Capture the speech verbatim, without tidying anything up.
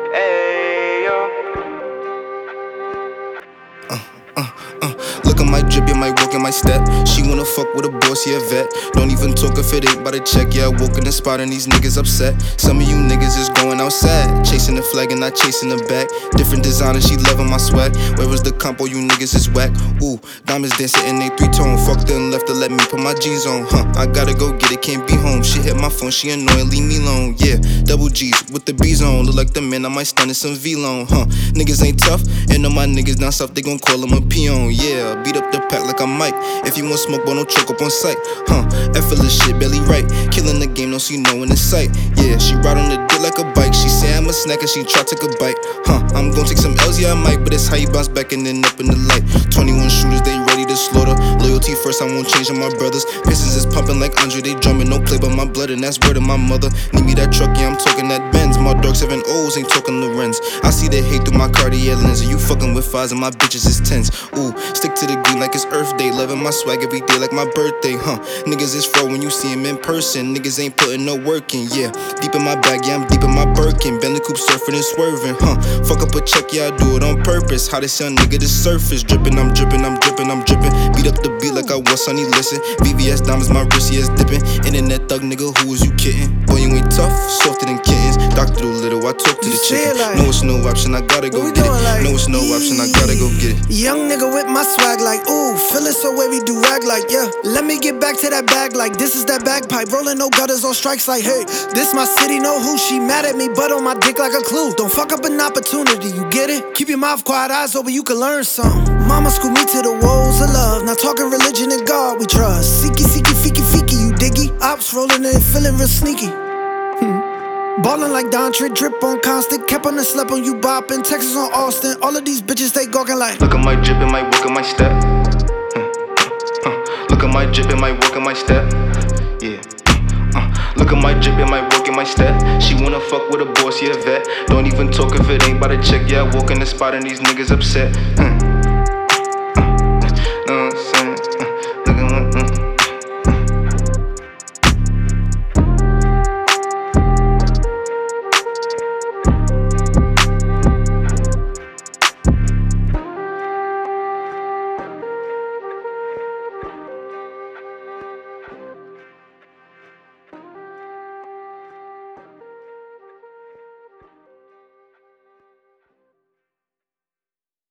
Hey, yo. Uh, uh, uh. Look at my drip, yeah, my walk and my step. She wanna fuck with a boss, yeah, vet. Don't even talk if it ain't by the check. Yeah, I woke in the spot and these niggas upset. Some of you niggas is going outside, chasing the flag and not chasing the back. Different designer, she loving my swag. Where was the compo? You niggas is whack. Ooh, diamonds dancing in they three tone. Fucked and left to let me put my jeans on. Huh, I gotta go get it, can't be home. She hit my phone, she annoying, leave me alone. Yeah, double G's with the B's on. Look like the man, I might stun in some V-Lone. Huh, niggas ain't tough, and all my niggas down south, they gon' call him a peon. Yeah, beat up the pack like I'm Mike. If you want smoke, boy, don't choke up on sight. Huh, effortless shit, barely right. Killing the game, don't see no one in sight. Yeah, she ride on the dick like a bike. She say I'm a snack and she try to take a bite. Huh, I'm gon' take some L's, yeah, I might. But it's how you bounce back and then up in the light. twenty-one shooters, they ready to slaughter. Loyalty first, I won't change on my brothers. Pistons is pumping like Andre, they drumming. No play by my blood, and that's word of my mother. Need me that truck, yeah, I'm talking that Benz. My dog seven O's, ain't talking Lorenz. I see the hate through my Cartier lens. And you fucking with fives and my bitches is tens. Ooh, stick to the green like it's Earth Day. Loving my swag every day like my birthday, huh? Niggas is fro when you see him in person. Niggas ain't putting no work in, yeah. Deep in my bag, yeah, I'm deep in my Birkin. Bentley coupe surfing and swerving, huh? Fuck up a check, yeah, I do it on purpose. How this young nigga the surface. Drippin', I'm drippin', I'm drippin', I'm drippin'. Beat up the beat like I was Sonny, listen. V V S diamonds, my wrist, yeah, it's dippin'. Internet thug nigga, who was you kidding? Boy, you ain't tough, softer than kittens. Doctor Dolittle, I talk to You the say chicken. it like- No, it's no option, I gotta go What we get it. doing like- No, it's no option, I gotta go get it. Young nigga with my swag like, ooh, feelin' so wavy, do rag like, yeah. Let me get back to that bag like, this is that bagpipe. Rollin' no gutters or strikes like, hey, this my city, know who. She mad at me, but on my dick like a clue. Don't fuck up an opportunity, you get it? Keep your mouth quiet, eyes open, you can learn something. Mama schooled me to the woes of love. Not talking religion and God we trust. Seeky, seeky, feeky, feeky, you diggy. Ops rollin' and feelin' real sneaky. Hmm. Ballin' like Don Trick, drip on constant. Kept on the slap on you boppin'. Texas on Austin. All of these bitches, they gawkin' like. Look at my drip and my walk and my step. Uh, uh, look at my drip and my walk and my step. Yeah. Uh, look at my drip and my walk and my step. She wanna fuck with a boss, yeah, vet. Don't even talk if it ain't by the check. Yeah, I walk in the spot and these niggas upset. Uh.